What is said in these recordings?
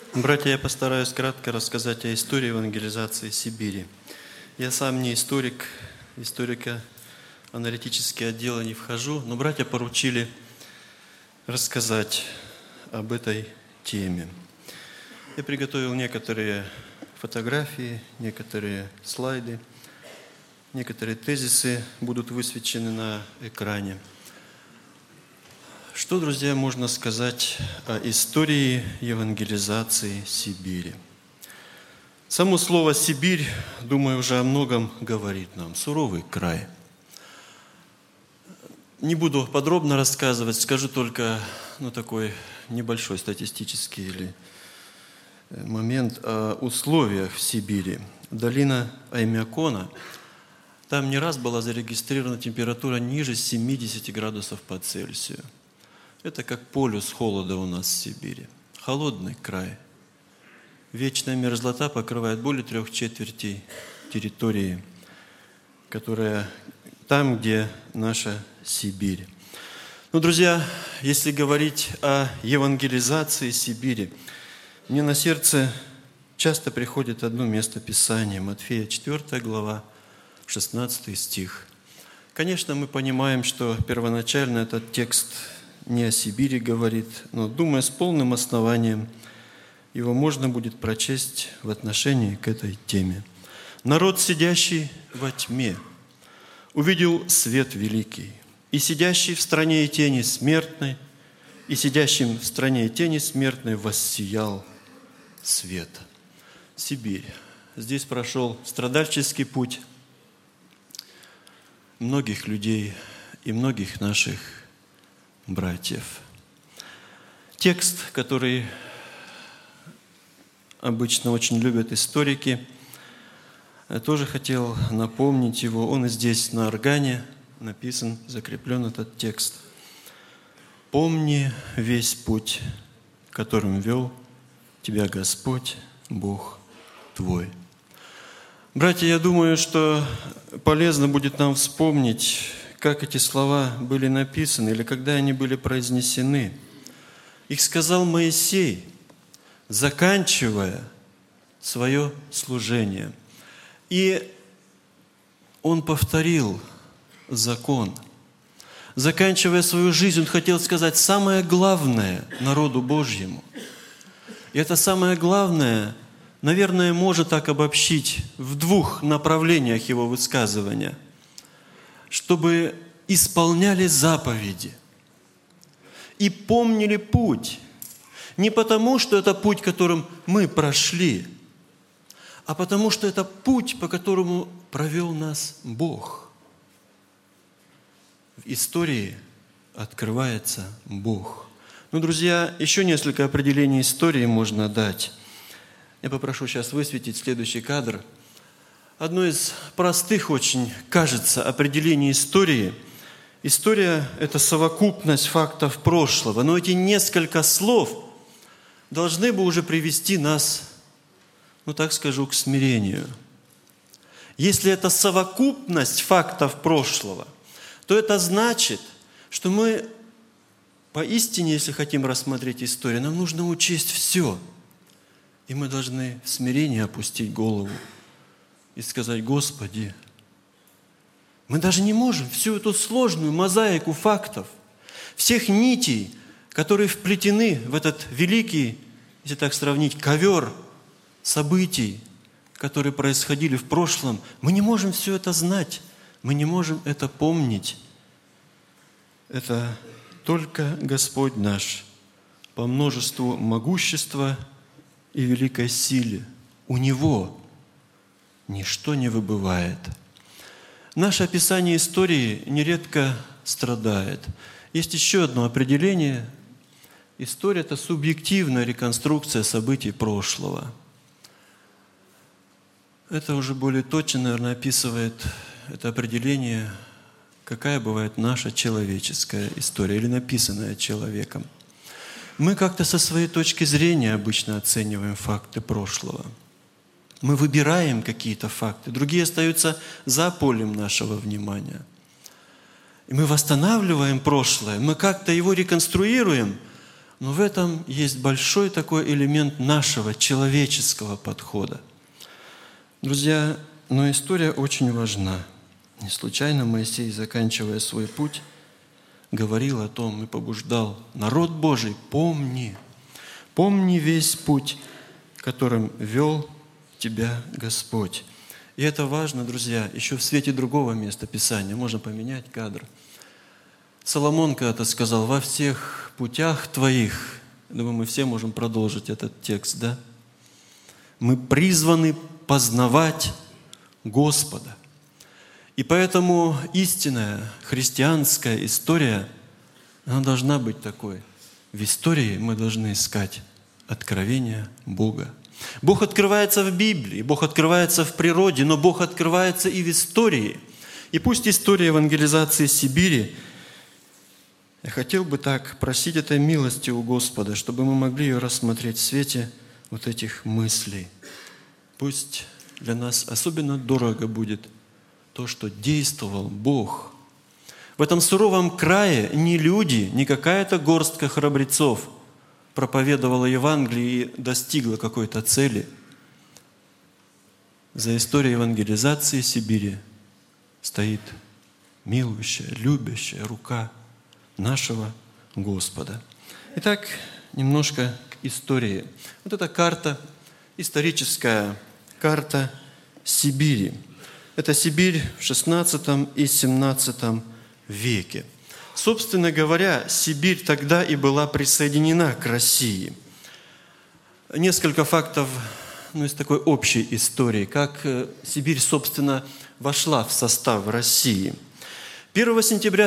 Братья, я постараюсь кратко рассказать о истории евангелизации Сибири. Я сам не историк, историко-аналитический отдел не вхожу, но братья поручили рассказать об этой теме. Я приготовил некоторые фотографии, некоторые слайды, некоторые тезисы будут высвечены на экране. Что, друзья, можно сказать о истории евангелизации Сибири? Само слово «Сибирь», думаю, уже о многом говорит нам. Суровый край. Не буду подробно рассказывать, скажу только такой небольшой статистический момент о условиях в Сибири. Долина Аймякона, там не раз была зарегистрирована температура ниже 70 градусов по Цельсию. Это как полюс холода у нас в Сибири. Холодный край. Вечная мерзлота покрывает более 3/4 территории, которая там, где наша Сибирь. Друзья, если говорить о евангелизации Сибири, мне на сердце часто приходит одно место Писания, Матфея 4 глава, 16 стих. Конечно, мы понимаем, что первоначально этот текст не о Сибири говорит, но, думаю, с полным основанием его можно будет прочесть в отношении к этой теме. «Народ, сидящий во тьме, увидел свет великий, и сидящий в стране и тени смертной, и сидящим в стране и тени смертной воссиял свет». Сибирь. Здесь прошел страдальческий путь многих людей и многих наших братьев. Текст, который обычно очень любят историки, я тоже хотел напомнить его. Он и здесь на органе написан, закреплен этот текст. «Помни весь путь, которым вел тебя Господь, Бог твой». Братья, я думаю, что полезно будет нам вспомнить, как эти слова были написаны или когда они были произнесены. Их сказал Моисей, заканчивая свое служение. И он повторил закон. Заканчивая свою жизнь, он хотел сказать самое главное народу Божьему. И это самое главное, наверное, можно так обобщить в двух направлениях его высказывания – чтобы исполняли заповеди и помнили путь. Не потому, что это путь, которым мы прошли, а потому, что это путь, по которому провел нас Бог. В истории открывается Бог. Друзья, еще несколько определений истории можно дать. Я попрошу сейчас высветить следующий кадр. Одно из простых очень, кажется, определений истории. История – это совокупность фактов прошлого. Но эти несколько слов должны бы уже привести нас, так скажу, к смирению. Если это совокупность фактов прошлого, то это значит, что мы поистине, если хотим рассмотреть историю, нам нужно учесть все. И мы должны в смирении опустить голову и сказать: Господи, мы даже не можем всю эту сложную мозаику фактов, всех нитей, которые вплетены в этот великий, если так сравнить, ковер событий, которые происходили в прошлом, мы не можем все это знать, мы не можем это помнить. Это только Господь наш по множеству могущества и великой силе. У Него ничто не выбывает. Наше описание истории нередко страдает. Есть еще одно определение. История – это субъективная реконструкция событий прошлого. Это уже более точно, наверное, описывает это определение, какая бывает наша человеческая история или написанная человеком. Мы как-то со своей точки зрения обычно оцениваем факты прошлого. Мы выбираем какие-то факты, другие остаются за полем нашего внимания. И мы восстанавливаем прошлое, мы как-то его реконструируем, Но в этом есть большой такой элемент нашего человеческого подхода. Друзья, но история очень важна. Не случайно Моисей, заканчивая свой путь, говорил о том и побуждал народ Божий: помни весь путь, которым вел тебя Господь. И это важно, друзья, еще в свете другого места Писания. Можно поменять кадр. Соломон когда-то сказал: во всех путях твоих, думаю, мы все можем продолжить этот текст, да? Мы призваны познавать Господа. И поэтому истинная христианская история, она должна быть такой. В истории мы должны искать откровение Бога. Бог открывается в Библии, Бог открывается в природе, но Бог открывается и в истории. И пусть история евангелизации Сибири, я хотел бы так просить этой милости у Господа, чтобы мы могли ее рассмотреть в свете вот этих мыслей. Пусть для нас особенно дорого будет то, что действовал Бог. В этом суровом крае не люди, не какая-то горстка храбрецов проповедовала Евангелие и достигла какой-то цели. За историей евангелизации Сибири стоит милующая, любящая рука нашего Господа. Итак, немножко к истории. Вот эта карта, историческая карта Сибири. Это Сибирь в XVI и XVII веке. Собственно говоря, Сибирь тогда и была присоединена к России. Несколько фактов из такой общей истории, как Сибирь, собственно, вошла в состав России. 1 сентября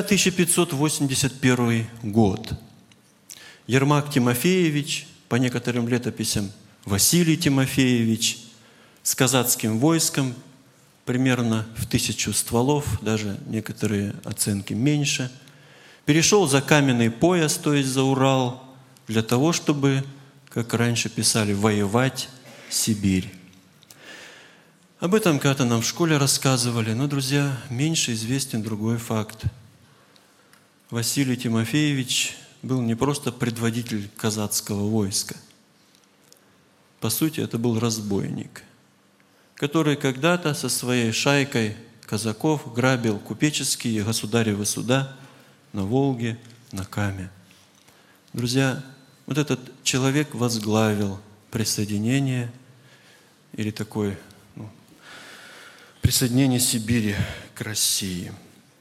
1581 год. Ермак Тимофеевич, по некоторым летописям Василий Тимофеевич, с казацким войском, примерно в 1000 стволов, даже некоторые оценки меньше, перешел за каменный пояс, то есть за Урал, для того, чтобы, как раньше писали, воевать Сибирь. Об этом когда-то нам в школе рассказывали, но, друзья, меньше известен другой факт. Василий Тимофеевич был не просто предводитель казацкого войска. По сути, это был разбойник, который когда-то со своей шайкой казаков грабил купеческие государевы суда на Волге, на Каме. Друзья, вот этот человек возглавил присоединение или такое присоединение Сибири к России.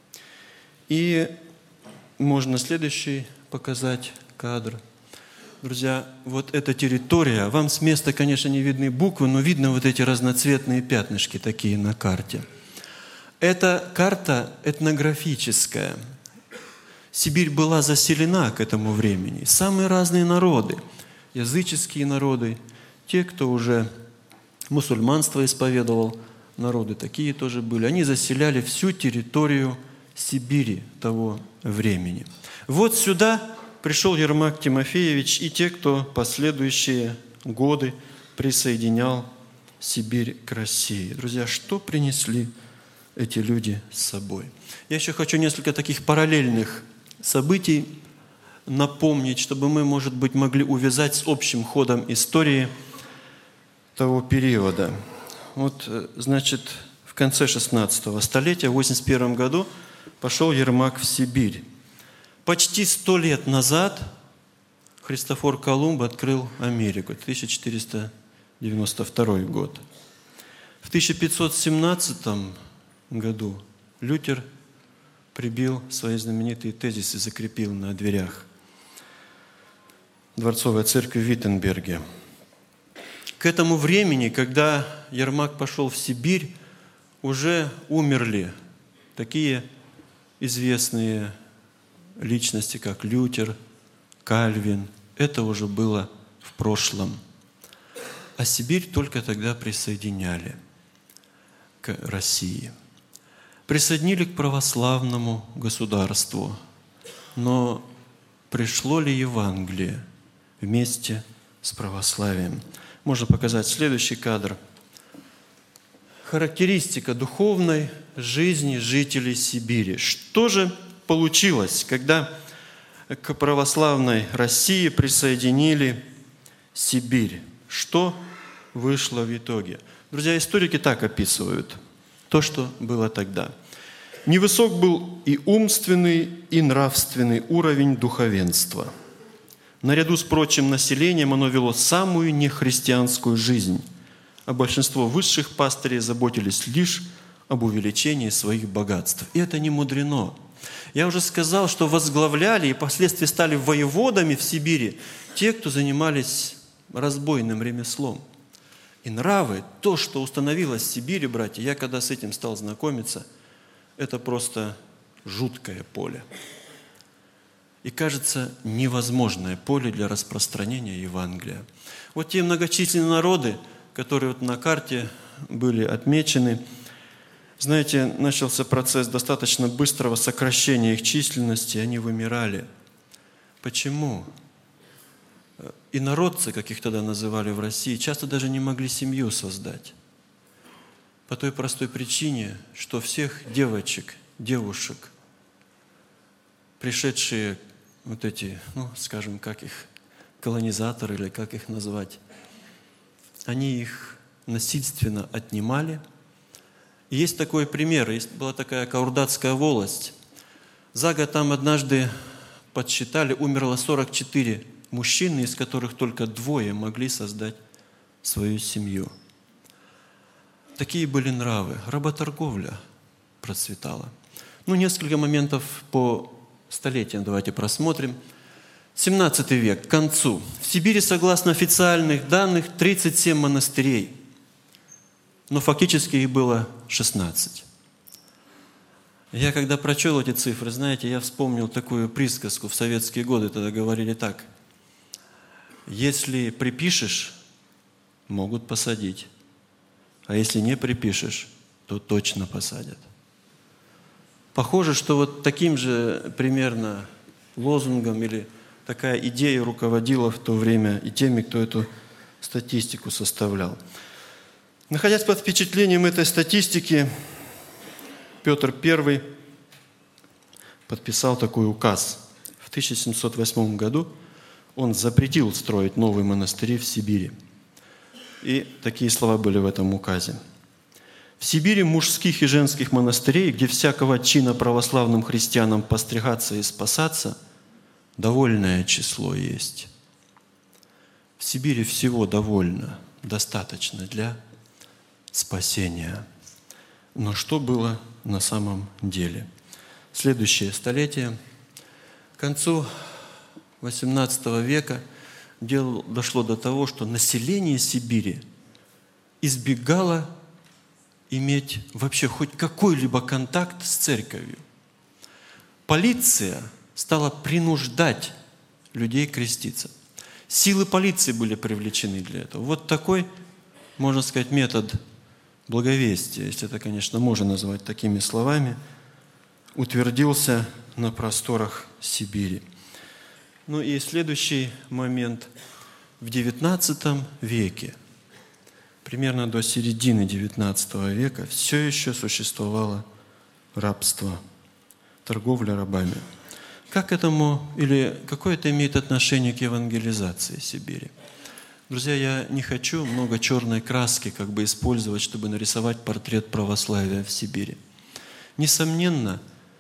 И можно следующий показать кадр. Друзья, вот эта территория, вам с места, конечно, не видны буквы, но видно вот эти разноцветные пятнышки такие на карте. Это карта этнографическая. Сибирь была заселена к этому времени. Самые разные народы, языческие народы, те, кто уже мусульманство исповедовал, народы такие тоже были. Они заселяли всю территорию Сибири того времени. Вот сюда пришел Ермак Тимофеевич и те, кто последующие годы присоединял Сибирь к России. Друзья, что принесли эти люди с собой? Я еще хочу несколько таких параллельных событий напомнить, чтобы мы, может быть, могли увязать с общим ходом истории того периода. Вот, значит, в конце 16 столетия, в 81 году, пошел Ермак в Сибирь. Почти 100 лет назад Христофор Колумб открыл Америку, 1492 год. В 1517 году Лютер прибил свои знаменитые тезисы, закрепил на дверях Дворцовой церкви в Виттенберге. К этому времени, когда Ермак пошел в Сибирь, уже умерли такие известные личности, как Лютер, Кальвин. Это уже было в прошлом. А Сибирь только тогда присоединяли к России. Присоединили к православному государству. Но пришло ли Евангелие вместе с православием? Можно показать следующий кадр. Характеристика духовной жизни жителей Сибири. Что же получилось, когда к православной России присоединили Сибирь. Что вышло в итоге? Друзья, историки так описывают то, что было тогда. Невысок был и умственный, и нравственный уровень духовенства. Наряду с прочим населением оно вело самую нехристианскую жизнь, а большинство высших пастырей заботились лишь об увеличении своих богатств. И это не мудрено. Я уже сказал, что возглавляли и впоследствии стали воеводами в Сибири те, кто занимались разбойным ремеслом. И нравы, то, что установилось в Сибири, братья, я когда с этим стал знакомиться, это просто жуткое поле. И, кажется, невозможное поле для распространения Евангелия. Вот те многочисленные народы, которые вот на карте были отмечены, знаете, начался процесс достаточно быстрого сокращения их численности, они вымирали. Почему? Инородцы, как их тогда называли в России, часто даже не могли семью создать. По той простой причине, что всех девочек, девушек, пришедшие вот эти, скажем, как их, колонизаторы или как их назвать, они их насильственно отнимали. И есть такой пример, была такая Каурдатская волость. За год там однажды подсчитали, умерло 44 мужчины, из которых только 2 могли создать свою семью. Такие были нравы. Работорговля процветала. Несколько моментов по столетиям давайте просмотрим. 17 век, к концу. В Сибири, согласно официальных данных, 37 монастырей. Но фактически их было 16. Я когда прочел эти цифры, знаете, я вспомнил такую присказку в советские годы. Тогда говорили так. Если припишешь, могут посадить. А если не припишешь, то точно посадят. Похоже, что вот таким же примерно лозунгом или такая идея руководила в то время и теми, кто эту статистику составлял. Находясь под впечатлением этой статистики, Петр I подписал такой указ. В 1708 году он запретил строить новые монастыри в Сибири. И такие слова были в этом указе. В Сибири мужских и женских монастырей, где всякого чина православным христианам постригаться и спасаться, довольное число есть. В Сибири всего довольно, достаточно для спасения. Но что было на самом деле? Следующее столетие. К концу XVIII века дело дошло до того, что население Сибири избегало иметь вообще хоть какой-либо контакт с церковью. Полиция стала принуждать людей креститься. Силы полиции были привлечены для этого. Вот такой, можно сказать, метод благовестия, если это, конечно, можно назвать такими словами, утвердился на просторах Сибири. И следующий момент. В XIX веке, примерно до середины XIX века, все еще существовало рабство, торговля рабами. Как этому, или какое это имеет отношение к евангелизации Сибири? Друзья, я не хочу много черной краски использовать, чтобы нарисовать портрет православия в Сибири. Несомненно,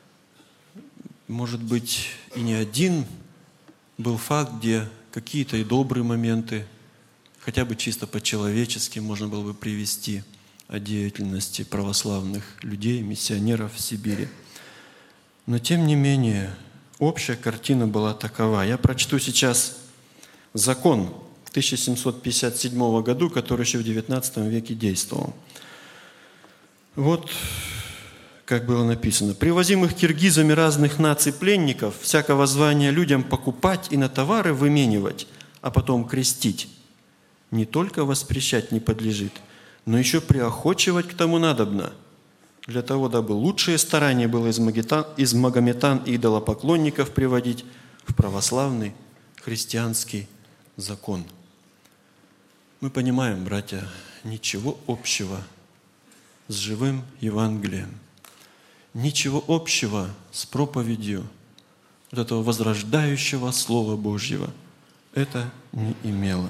может быть, и не один был факт, где какие-то и добрые моменты, хотя бы чисто по-человечески можно было бы привести о деятельности православных людей, миссионеров в Сибири. Но тем не менее, общая картина была такова. Я прочту сейчас закон 1757 году, который еще в XIX веке действовал. Вот как было написано. «Привозимых киргизами разных наций пленников всякого звания людям покупать и на товары выменивать, а потом крестить, не только воспрещать не подлежит, но еще приохочивать к тому надобно, для того, дабы лучшее старание было из магометан и идолопоклонников приводить в православный христианский закон». Мы понимаем, братья, ничего общего с живым Евангелием, ничего общего с проповедью вот этого возрождающего Слова Божьего это не имело.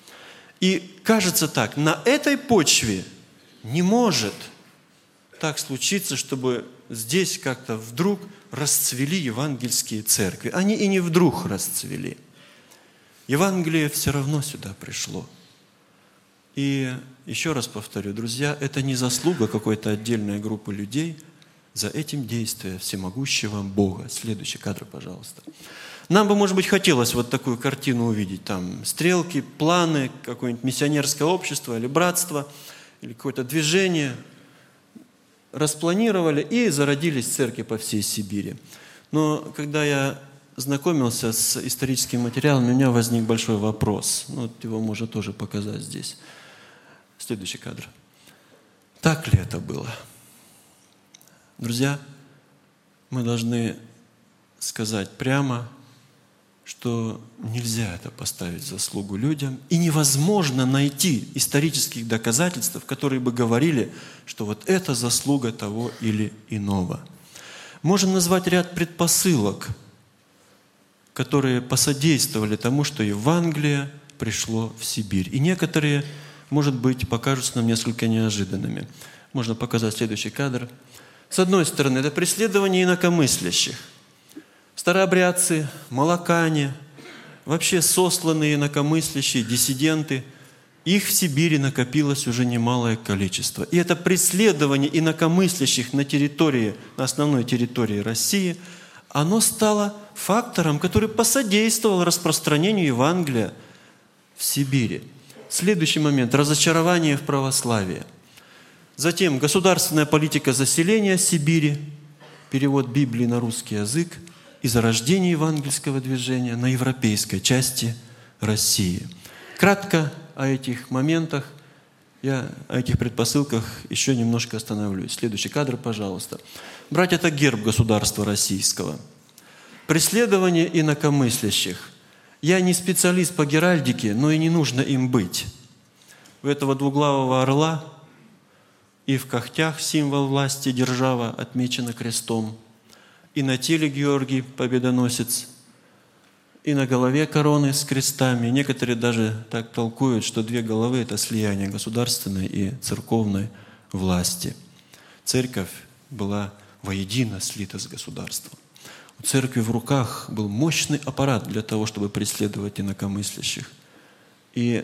И кажется так, на этой почве не может так случиться, чтобы здесь как-то вдруг расцвели евангельские церкви. Они и не вдруг расцвели. Евангелие все равно сюда пришло. И еще раз повторю, друзья, это не заслуга какой-то отдельной группы людей, за этим действие всемогущего Бога. Следующий кадр, пожалуйста. Нам бы, может быть, хотелось вот такую картину увидеть. Там стрелки, планы, какое-нибудь миссионерское общество или братство, или какое-то движение. Распланировали и зародились церкви по всей Сибири. Но когда я знакомился с историческим материалом, у меня возник большой вопрос. Вот его можно тоже показать здесь. Следующий кадр. Так ли это было? Друзья, мы должны сказать прямо, что нельзя это поставить в заслугу людям, и невозможно найти исторических доказательств, которые бы говорили, что вот это заслуга того или иного. Можем назвать ряд предпосылок, которые посодействовали тому, что Евангелие пришло в Сибирь. И некоторые, может быть, покажутся нам несколько неожиданными. Можно показать следующий кадр. С одной стороны, это преследование инакомыслящих. Старообрядцы, молокане, вообще сосланные инакомыслящие, диссиденты, их в Сибири накопилось уже немалое количество. И это преследование инакомыслящих на основной территории России, оно стало фактором, который посодействовал распространению Евангелия в Сибири. Следующий момент – разочарование в православии. Затем государственная политика заселения Сибири, перевод Библии на русский язык и зарождение евангельского движения на европейской части России. Кратко о этих моментах, о этих предпосылках еще немножко остановлюсь. Следующий кадр, пожалуйста. Братья, это герб государства российского. Преследование инакомыслящих. Я не специалист по геральдике, но и не нужно им быть. У этого двуглавого орла и в когтях символ власти держава отмечена крестом, и на теле Георгий Победоносец, и на голове короны с крестами. Некоторые даже так толкуют, что две головы – это слияние государственной и церковной власти. Церковь была воедино слита с государством. У церкви в руках был мощный аппарат для того, чтобы преследовать инакомыслящих. И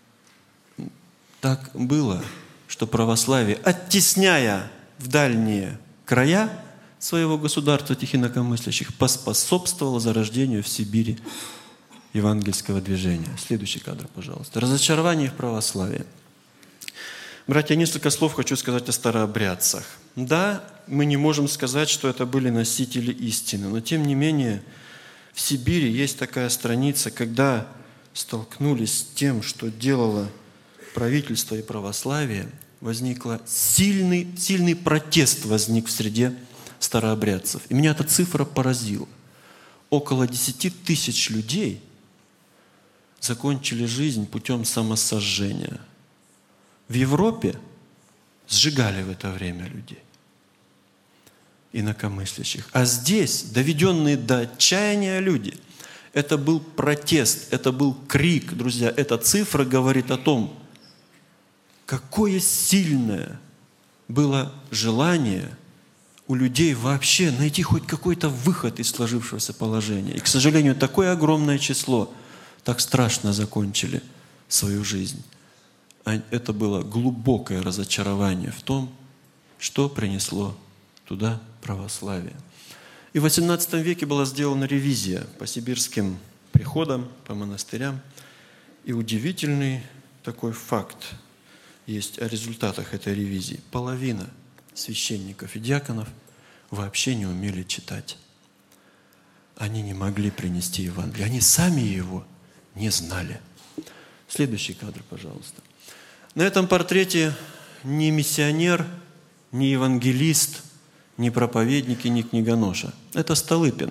так было, что православие, оттесняя в дальние края своего государства этих инакомыслящих, поспособствовало зарождению в Сибири евангельского движения. Следующий кадр, пожалуйста. Разочарование в православии. Братья, несколько слов хочу сказать о старообрядцах. Да, мы не можем сказать, что это были носители истины, но тем не менее в Сибири есть такая страница, когда столкнулись с тем, что делало правительство и православие, возникла сильный протест возник в среде старообрядцев. И меня эта цифра поразила. Около 10 тысяч людей закончили жизнь путем самосожжения. В Европе сжигали в это время людей, инакомыслящих. А здесь, доведенные до отчаяния люди, это был протест, это был крик, друзья. Эта цифра говорит о том, какое сильное было желание у людей вообще найти хоть какой-то выход из сложившегося положения. И, к сожалению, такое огромное число так страшно закончили свою жизнь. Это было глубокое разочарование в том, что принесло туда православие. И в XVIII веке была сделана ревизия по сибирским приходам, по монастырям. И удивительный такой факт есть о результатах этой ревизии. Половина священников и диаконов вообще не умели читать. Они не могли принести Евангелие. Они сами его не знали. Следующий кадр, пожалуйста. На этом портрете ни миссионер, ни евангелист, ни проповедник и ни книгоноша. Это Столыпин.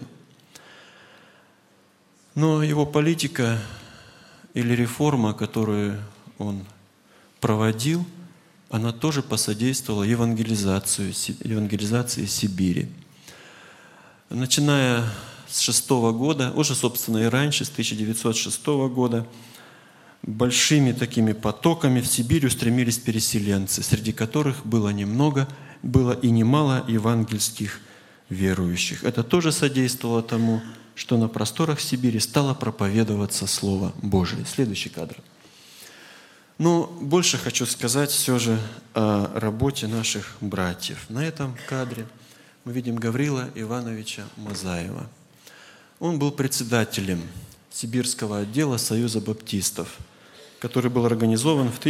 Но его политика или реформа, которую он проводил, она тоже посодействовала евангелизации Сибири. Начиная с 6 года, уже, собственно, и раньше, с 1906 года, большими такими потоками в Сибирь устремились переселенцы, среди которых было и немало евангельских верующих. Это тоже содействовало тому, что на просторах Сибири стало проповедоваться Слово Божие. Следующий кадр. Но больше хочу сказать все же о работе наших братьев. На этом кадре мы видим Гаврила Ивановича Мазаева. Он был председателем Сибирского отдела Союза баптистов, который был организован в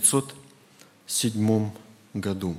1907 году.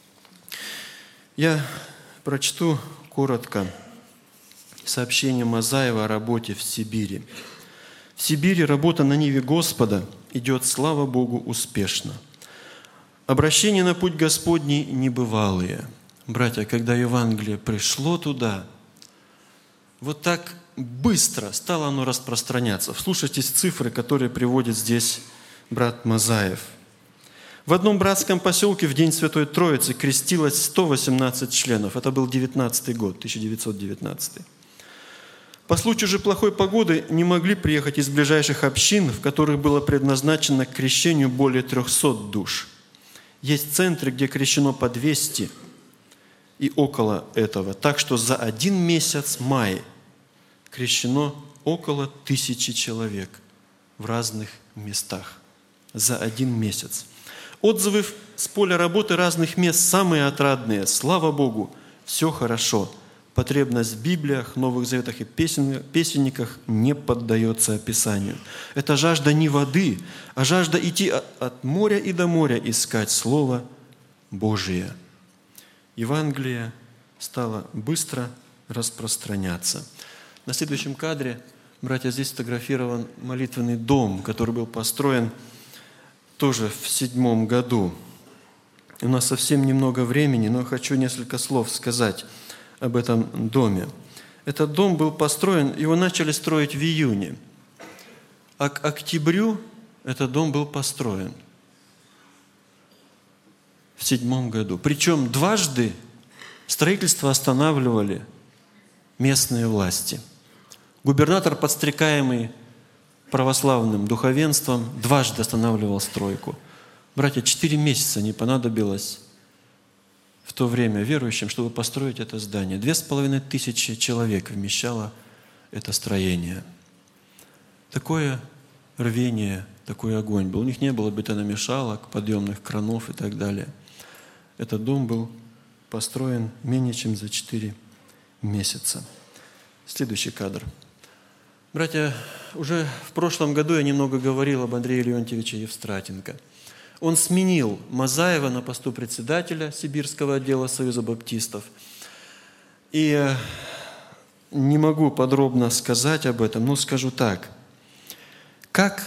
Я прочту коротко сообщение Мазаева о работе в Сибири. В Сибири работа на ниве Господа идет, слава Богу, успешно. Обращения на путь Господний небывалые. Братья, когда Евангелие пришло туда, вот так быстро стало оно распространяться. Вслушайтесь в цифры, которые приводит здесь брат Мазаев. В одном братском поселке в день Святой Троицы крестилось 118 членов. Это был 19 год, 1919. По случаю же плохой погоды не могли приехать из ближайших общин, в которых было предназначено к крещению более 300 душ. Есть центры, где крещено по 200 и около этого. Так что за один месяц мая крещено около 1000 человек в разных местах. За один месяц. Отзывы с поля работы разных мест самые отрадные. Слава Богу, все хорошо. Потребность в Библиях, Новых Заветах и песенниках не поддается описанию. Это жажда не воды, а жажда идти от моря и до моря искать Слово Божие. Евангелие стало быстро распространяться. На следующем кадре, братья, здесь сфотографирован молитвенный дом, который был построен тоже в 1907 году. У нас совсем немного времени, но хочу несколько слов сказать об этом доме. Этот дом был построен, его начали строить в июне, а к октябрю этот дом был построен в 1907 году. Причем дважды строительство останавливали местные власти. Губернатор, подстрекаемый православным духовенством, дважды останавливал стройку. Братья, 4 месяца не понадобилось в то время верующим, чтобы построить это здание. 2500 человек вмещало это строение. Такое рвение, такой огонь был. У них не было бетономешалок, подъемных кранов и так далее. Этот дом был построен менее чем за 4 месяца. Следующий кадр. Братья, уже в прошлом году я немного говорил об Андрее Леонтьевиче Евстратенко. Он сменил Мазаева на посту председателя Сибирского отдела Союза баптистов. И не могу подробно сказать об этом, но скажу так. Как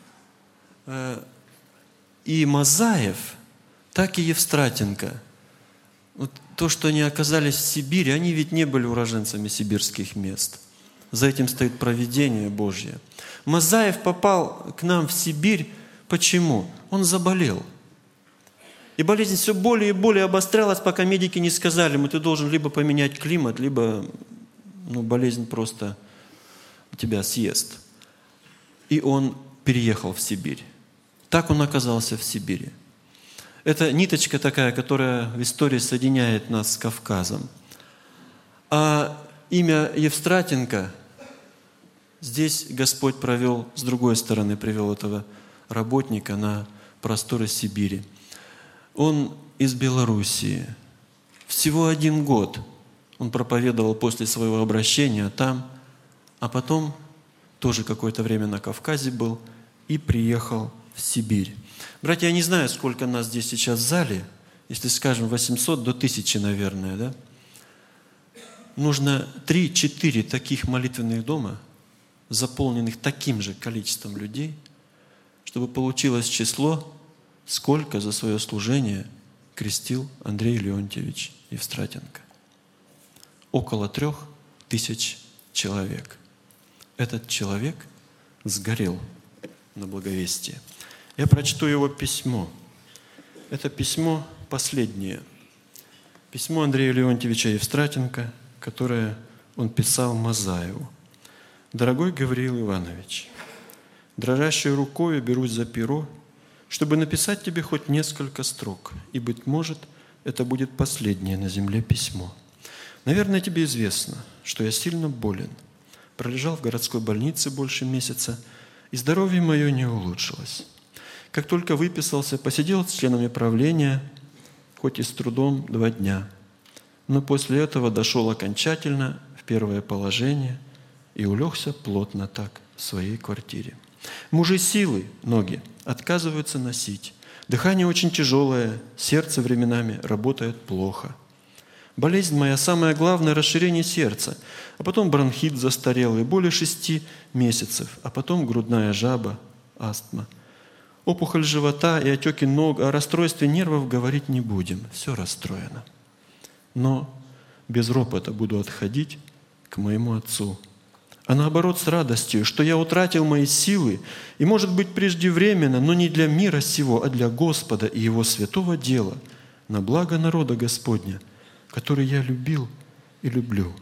и Мазаев, так и Евстратенко. Вот то, что они оказались в Сибири, они ведь не были уроженцами сибирских мест. За этим стоит провидение Божье. Мазаев попал к нам в Сибирь. Почему? Он заболел. И болезнь все более и более обострялась, пока медики не сказали ему, ты должен либо поменять климат, либо болезнь просто тебя съест. И он переехал в Сибирь. Так он оказался в Сибири. Это ниточка такая, которая в истории соединяет нас с Кавказом. А имя Евстратенко здесь Господь провел, с другой стороны привел этого работника на просторы Сибири. Он из Белоруссии. Всего 1 год он проповедовал после своего обращения там, а потом тоже какое-то время на Кавказе был и приехал в Сибирь. Братья, я не знаю, сколько нас здесь сейчас в зале, если скажем 800 до 1000, наверное, да? Нужно 3-4 таких молитвенных дома, заполненных таким же количеством людей, чтобы получилось число, сколько за свое служение крестил Андрей Леонтьевич Евстратенко. Около 3000 человек. Этот человек сгорел на благовестие. Я прочту его письмо. Это письмо последнее. Письмо Андрея Леонтьевича Евстратенко, которое он писал Мазаеву: «Дорогой Гавриил Иванович, дрожащей рукою берусь за перо, чтобы написать тебе хоть несколько строк, и, быть может, это будет последнее на земле письмо. Наверное, тебе известно, что я сильно болен, пролежал в городской больнице больше месяца, и здоровье мое не улучшилось. Как только выписался, посидел с членами правления, хоть и с трудом, 2 дня, но после этого дошел окончательно в первое положение и улегся плотно так в своей квартире. Мужи силы, ноги, отказываются носить. Дыхание очень тяжелое, сердце временами работает плохо. Болезнь моя самое главное – расширение сердца, а потом бронхит застарелый, более 6 месяцев, а потом грудная жаба, астма. Опухоль живота и отеки ног, о расстройстве нервов говорить не будем, все расстроено. Но без ропота буду отходить к моему отцу, а наоборот с радостью, что я утратил мои силы, и, может быть, преждевременно, но не для мира сего, а для Господа и Его святого дела, на благо народа Господня, который я любил и люблю».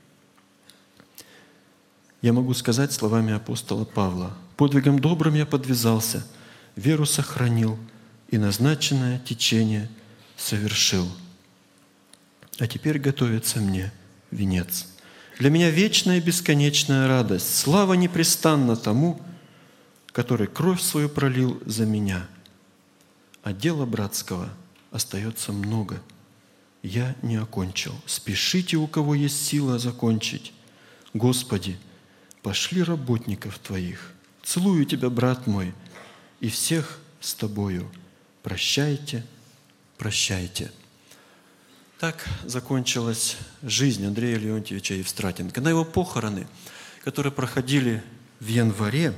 Я могу сказать словами апостола Павла: «Подвигом добрым я подвязался, веру сохранил и назначенное течение совершил. А теперь готовится мне венец. Для меня вечная и бесконечная радость, слава непрестанна тому, который кровь свою пролил за меня. А дела братского остается много. Я не окончил. Спешите, у кого есть сила закончить. Господи, пошли работников Твоих. Целую Тебя, брат мой, и всех с Тобою. Прощайте, прощайте». Так закончилась жизнь Андрея Леонтьевича Евстратенко. На его похороны, которые проходили в январе,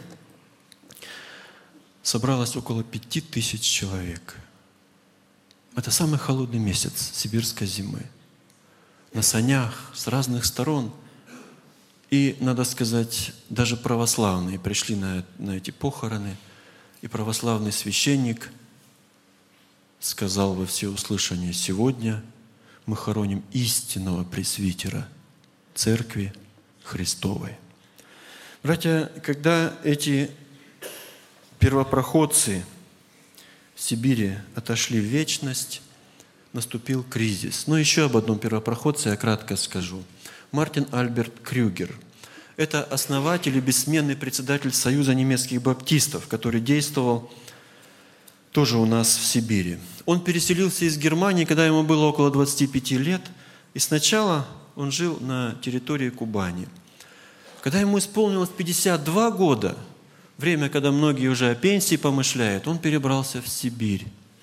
собралось около 5000 человек. Это самый холодный месяц сибирской зимы. На санях с разных сторон. И, надо сказать, даже православные пришли на эти похороны. И православный священник сказал во всеуслышание: «Сегодня мы хороним истинного пресвитера Церкви Христовой». Братья, когда эти первопроходцы в Сибири отошли в вечность, наступил кризис. Но еще об одном первопроходце я кратко скажу. Мартин Альберт Крюгер. Это основатель и бессменный председатель Союза немецких баптистов, который действовал тоже у нас в Сибири. Он переселился из Германии, когда ему было около 25 лет, и сначала он жил на территории Кубани. Когда ему исполнилось 52 года, время, когда многие уже о пенсии помышляют, он перебрался в Сибирь.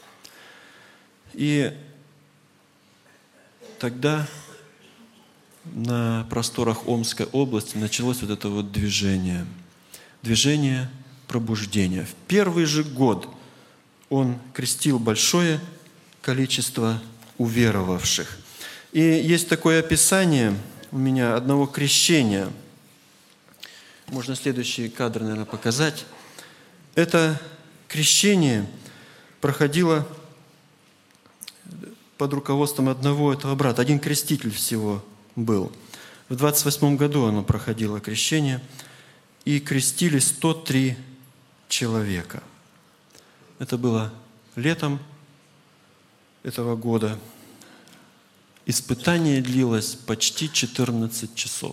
И тогда на просторах Омской области началось вот это вот движение пробуждения. В первый же год он крестил большое количество уверовавших. И есть такое описание у меня одного крещения. Можно следующий кадр, наверное, показать. Это крещение проходило под руководством одного этого брата. Один креститель всего был. В 28 году оно проходило крещение, и крестили 103 человека. Это было летом этого года. Испытание длилось почти 14 часов.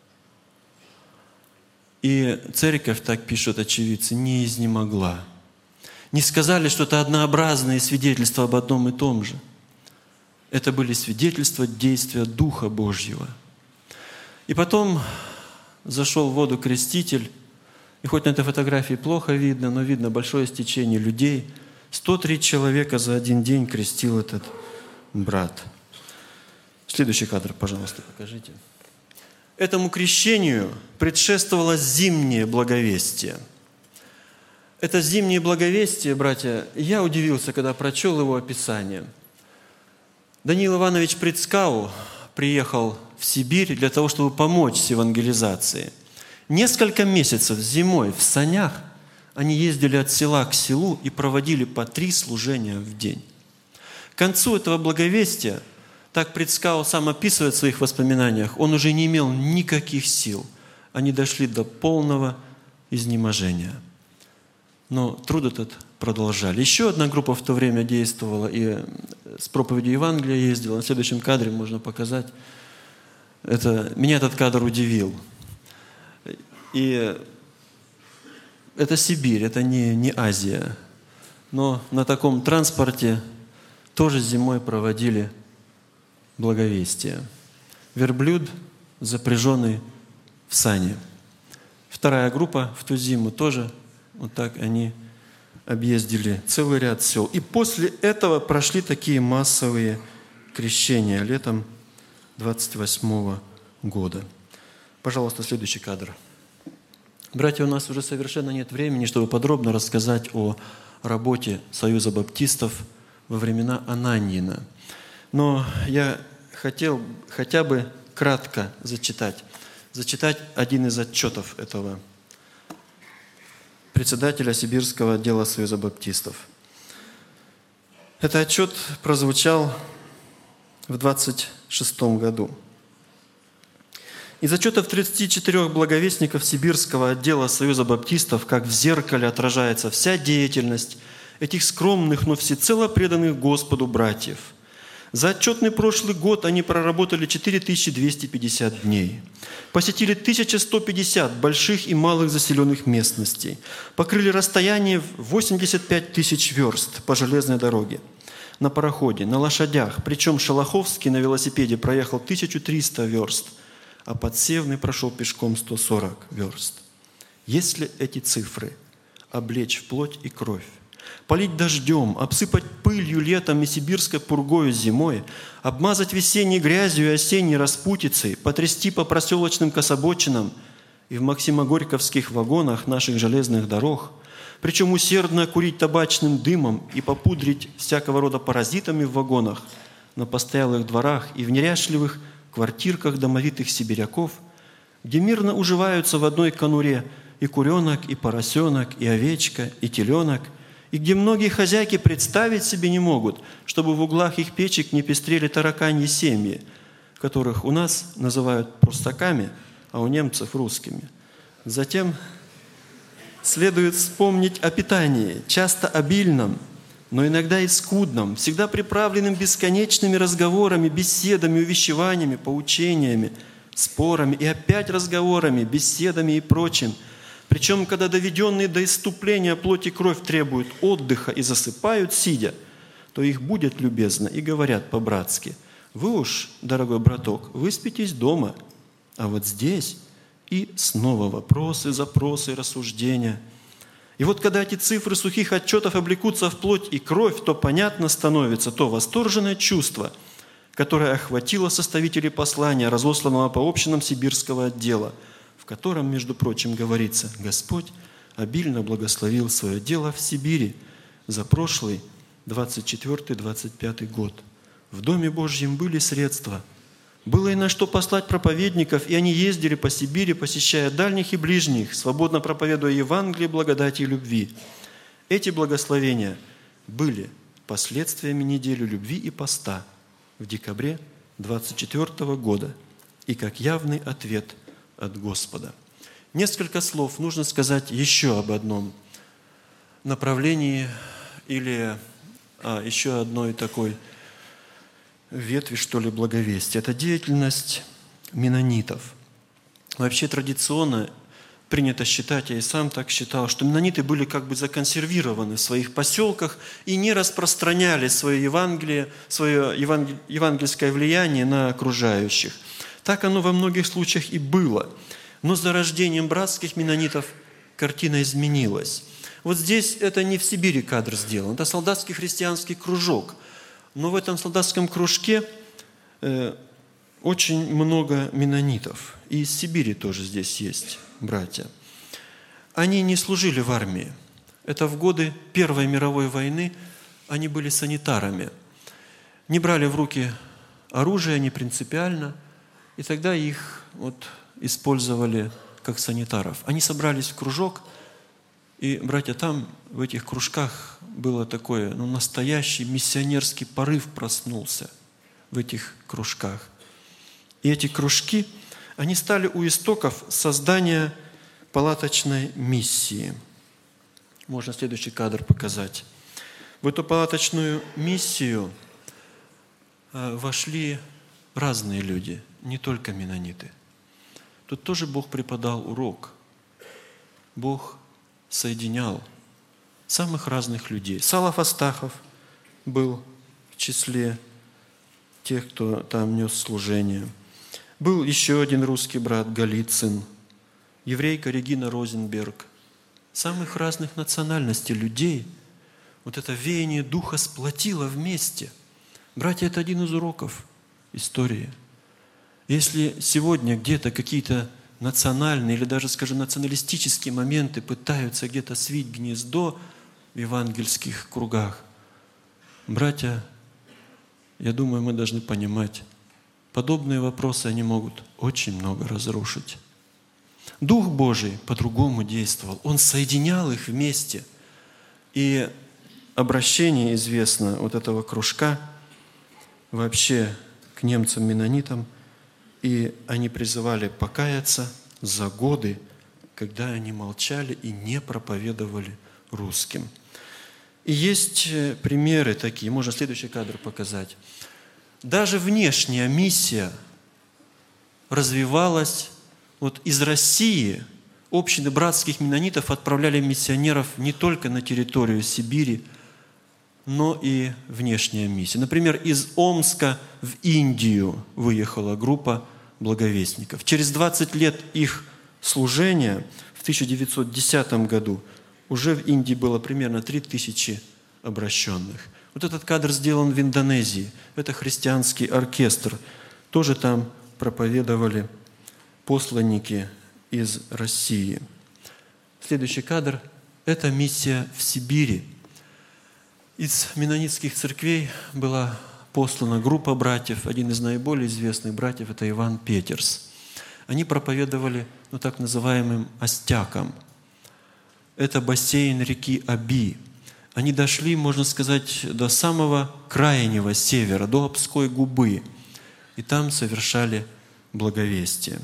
И церковь, так пишут очевидцы, не изнемогла. Не сказали, что это однообразные свидетельства об одном и том же. Это были свидетельства действия Духа Божьего. И потом зашел в воду креститель, и хоть на этой фотографии плохо видно, но видно большое стечение людей. 103 человека за один день крестил этот брат. Следующий кадр, пожалуйста, покажите. Этому крещению предшествовало зимнее благовестие. Это зимнее благовестие, братья, я удивился, когда прочел его описание. Даниил Иванович Прицкау приехал в Сибирь для того, чтобы помочь с евангелизацией. Несколько месяцев зимой в санях они ездили от села к селу и проводили по 3 служения в день. К концу этого благовестия Так Прицкау сам описывает в своих воспоминаниях, он уже не имел никаких сил. Они дошли до полного изнеможения. Но труд этот продолжали. Еще одна группа в то время действовала и с проповедью Евангелия ездила. На следующем кадре можно показать. Меня этот кадр удивил. И это Сибирь, это не Азия. Но на таком транспорте тоже зимой проводили благовестие. Верблюд, запряженный в сани. Вторая группа в ту зиму тоже вот так они объездили целый ряд сел. И после этого прошли такие массовые крещения летом 28 года. Пожалуйста, следующий кадр. Братья, у нас уже совершенно нет времени, чтобы подробно рассказать о работе Союза баптистов во времена Ананьина. Но я хотел хотя бы кратко зачитать один из отчетов этого председателя Сибирского отдела Союза баптистов. Этот отчет прозвучал в 26 году. Из отчетов 34 благовестников Сибирского отдела Союза баптистов, как в зеркале отражается вся деятельность этих скромных, но всецело преданных Господу братьев. За отчетный прошлый год они проработали 4250 дней, посетили 1150 больших и малых заселенных местностей, покрыли расстояние в 85 тысяч верст по железной дороге, на пароходе, на лошадях, причем Шолоховский на велосипеде проехал 1300 верст, а Подсевный прошел пешком 140 верст. Если эти цифры облечь в плоть и кровь, полить дождем, обсыпать пылью летом и сибирской пургою зимой, обмазать весенней грязью и осенней распутицей, потрясти по проселочным кособочинам и в максимогорьковских вагонах наших железных дорог, причем усердно курить табачным дымом и попудрить всякого рода паразитами в вагонах, на постоялых дворах и в неряшливых квартирках домовитых сибиряков, где мирно уживаются в одной конуре и куренок, и поросенок, и овечка, и теленок, и где многие хозяйки представить себе не могут, чтобы в углах их печек не пестрели тараканьи семьи, которых у нас называют простаками, а у немцев русскими. Затем следует вспомнить о питании, часто обильном, но иногда и скудном, всегда приправленным бесконечными разговорами, беседами, увещеваниями, поучениями, спорами и опять разговорами, беседами и прочим. Причем, когда доведенные до исступления плоть и кровь требуют отдыха и засыпают, сидя, то их будят любезно и говорят по-братски: «Вы уж, дорогой браток, выспитесь дома, а вот здесь…» И снова вопросы, запросы, рассуждения. И вот когда эти цифры сухих отчетов облекутся в плоть и кровь, то понятно становится то восторженное чувство, которое охватило составителей послания, разосланного по общинам Сибирского отдела, в котором, между прочим, говорится: «Господь обильно благословил свое дело в Сибири за прошлый 24-25 год. В Доме Божьем были средства, было и на что послать проповедников, и они ездили по Сибири, посещая дальних и ближних, свободно проповедуя Евангелие, благодати и любви. Эти благословения были последствиями недели любви и поста в декабре 24 года и как явный ответ от Господа». Несколько слов нужно сказать еще об одном направлении или еще одной такой ветви, что ли, благовестия. Это деятельность менонитов. Вообще традиционно принято считать, я и сам так считал, что менониты были как бы законсервированы в своих поселках и не распространяли свое Евангелие, свое евангельское влияние на окружающих. Так оно во многих случаях и было. Но с зарождением братских менонитов картина изменилась. Вот здесь это не в Сибири кадр сделан, это солдатский христианский кружок. Но в этом солдатском кружке очень много менонитов. И из Сибири тоже здесь есть братья. Они не служили в армии. Это в годы Первой мировой войны они были санитарами. Не брали в руки оружие, не принципиально. И тогда их использовали как санитаров. Они собрались в кружок, и, братья, там, в этих кружках, было такое, настоящий миссионерский порыв проснулся в этих кружках. И эти кружки, они стали у истоков создания палаточной миссии. Можно следующий кадр показать. В эту палаточную миссию вошли разные люди, не только меннониты. Тут тоже Бог преподал урок. Бог соединял самых разных людей. Салав Астахов был в числе тех, кто там нес служение. Был еще один русский брат Голицын, еврейка Регина Розенберг. Самых разных национальностей людей вот это веяние Духа сплотило вместе. Братья, это один из уроков истории. Если сегодня где-то какие-то национальные или даже, скажем, националистические моменты пытаются где-то свить гнездо в евангельских кругах, братья, я думаю, мы должны понимать, подобные вопросы, они могут очень много разрушить. Дух Божий по-другому действовал. Он соединял их вместе. И обращение известно вот этого кружка вообще к немцам-меннонитам, и они призывали покаяться за годы, когда они молчали и не проповедовали русским. И есть примеры такие, можно следующий кадр показать. Даже внешняя миссия развивалась. Вот из России общины братских меннонитов отправляли миссионеров не только на территорию Сибири, но и внешняя миссия. Например, из Омска в Индию выехала группа благовестников. Через 20 лет их служения, в 1910 году, уже в Индии было примерно 3000 обращенных. Вот этот кадр сделан в Индонезии. Это христианский оркестр. Тоже там проповедовали посланники из России. Следующий кадр – это миссия в Сибири. Из меннонитских церквей была послана группа братьев. Один из наиболее известных братьев – это Иван Петерс. Они проповедовали так называемым остякам. Это бассейн реки Оби. Они дошли, можно сказать, до самого крайнего севера, до Обской губы. И там совершали благовестие.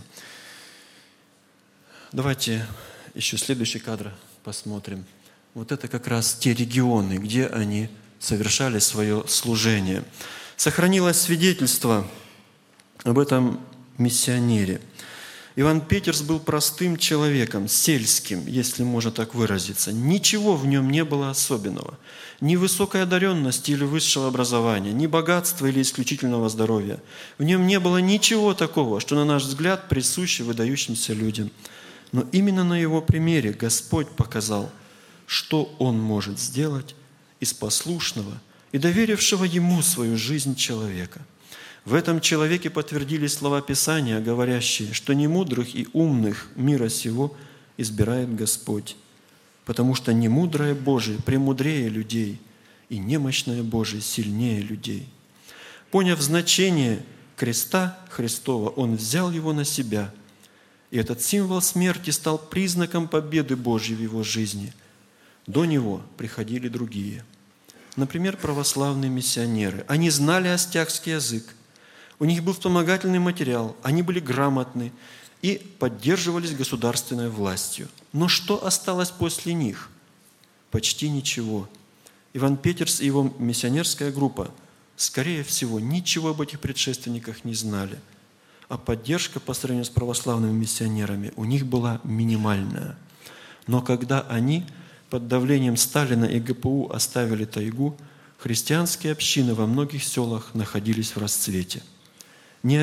Давайте еще следующий кадр посмотрим. Вот это как раз те регионы, где они совершали свое служение. Сохранилось свидетельство об этом миссионере. Иван Петерс был простым человеком, сельским, если можно так выразиться. Ничего в нем не было особенного. Ни высокой одаренности или высшего образования, ни богатства или исключительного здоровья. В нем не было ничего такого, что, на наш взгляд, присуще выдающимся людям. Но именно на его примере Господь показал, что Он может сделать из послушного и доверившего Ему свою жизнь человека. В этом человеке подтвердились слова Писания, говорящие, что немудрых и умных мира сего избирает Господь, потому что немудрое Божие премудрее людей, и немощное Божие сильнее людей. Поняв значение креста Христова, Он взял его на себя, и этот символ смерти стал признаком победы Божьей в его жизни. До него приходили другие. Например, православные миссионеры. Они знали остякский язык, у них был вспомогательный материал, они были грамотны и поддерживались государственной властью. Но что осталось после них? Почти ничего. Иван Петерс и его миссионерская группа, скорее всего, ничего об этих предшественниках не знали. А поддержка по сравнению с православными миссионерами у них была минимальная. Но когда они под давлением Сталина и ГПУ оставили тайгу, христианские общины во многих селах находились в расцвете. Ни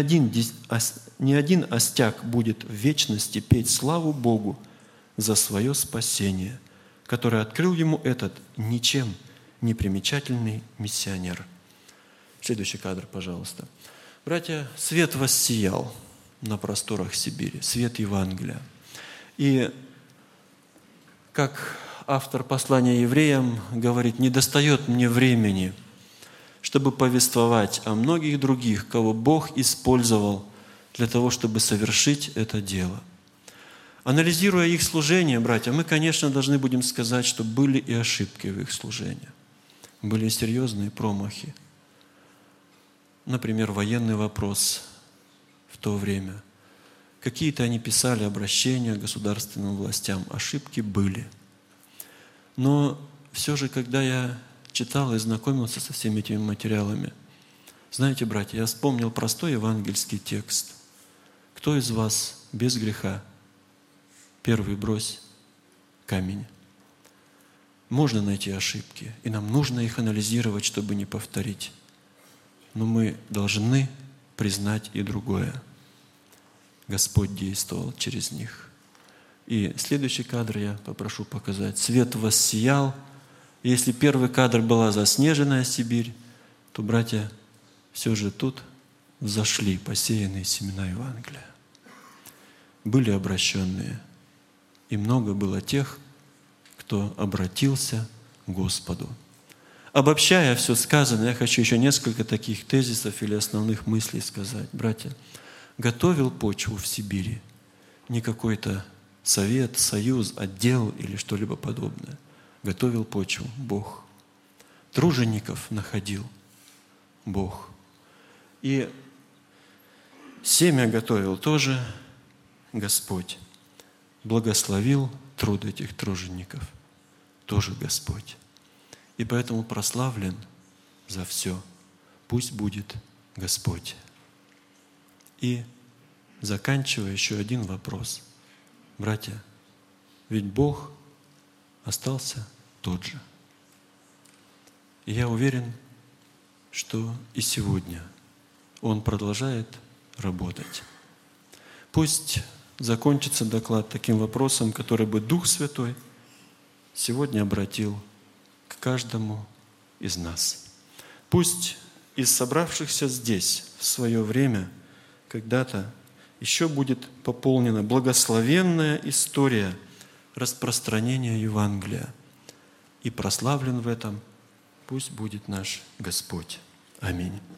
один остяк будет в вечности петь славу Богу за свое спасение, которое открыл ему этот ничем не примечательный миссионер. Следующий кадр, пожалуйста. Братья, свет воссиял на просторах Сибири, свет Евангелия. И как автор послания евреям говорит, недостает мне времени, чтобы повествовать о многих других, кого Бог использовал для того, чтобы совершить это дело. Анализируя их служение, братья, мы, конечно, должны будем сказать, что были и ошибки в их служении. Были серьезные промахи. например, военный вопрос в то время. Какие-то они писали обращения к государственным властям, ошибки были. Но все же, когда я читал и знакомился со всеми этими материалами, знаете, братья, я вспомнил простой евангельский текст. Кто из вас без греха? Первый брось камень. Можно найти ошибки, и нам нужно их анализировать, чтобы не повторить. Но мы должны признать и другое. Господь действовал через них. И следующий кадр я попрошу показать. Свет воссиял. Если первый кадр была заснеженная Сибирь, то, братья, все же тут взошли посеянные семена Евангелия. Были обращенные, и много было тех, кто обратился к Господу. Обобщая все сказанное, я хочу еще несколько таких тезисов или основных мыслей сказать. Братья, готовил почву в Сибири не какой-то совет, союз, отдел или что-либо подобное. Готовил почву Бог. Тружеников находил Бог. И семя готовил тоже Господь. Благословил труд этих тружеников тоже Господь. И поэтому прославлен за все. Пусть будет Господь. И заканчивая, еще один вопрос. Братья, ведь Бог остался тот же. И я уверен, что и сегодня Он продолжает работать. Пусть закончится доклад таким вопросом, который бы Дух Святой сегодня обратил к каждому из нас. Пусть из собравшихся здесь в свое время когда-то еще будет пополнена благословенная история распространения Евангелия. И прославлен в этом пусть будет наш Господь. Аминь.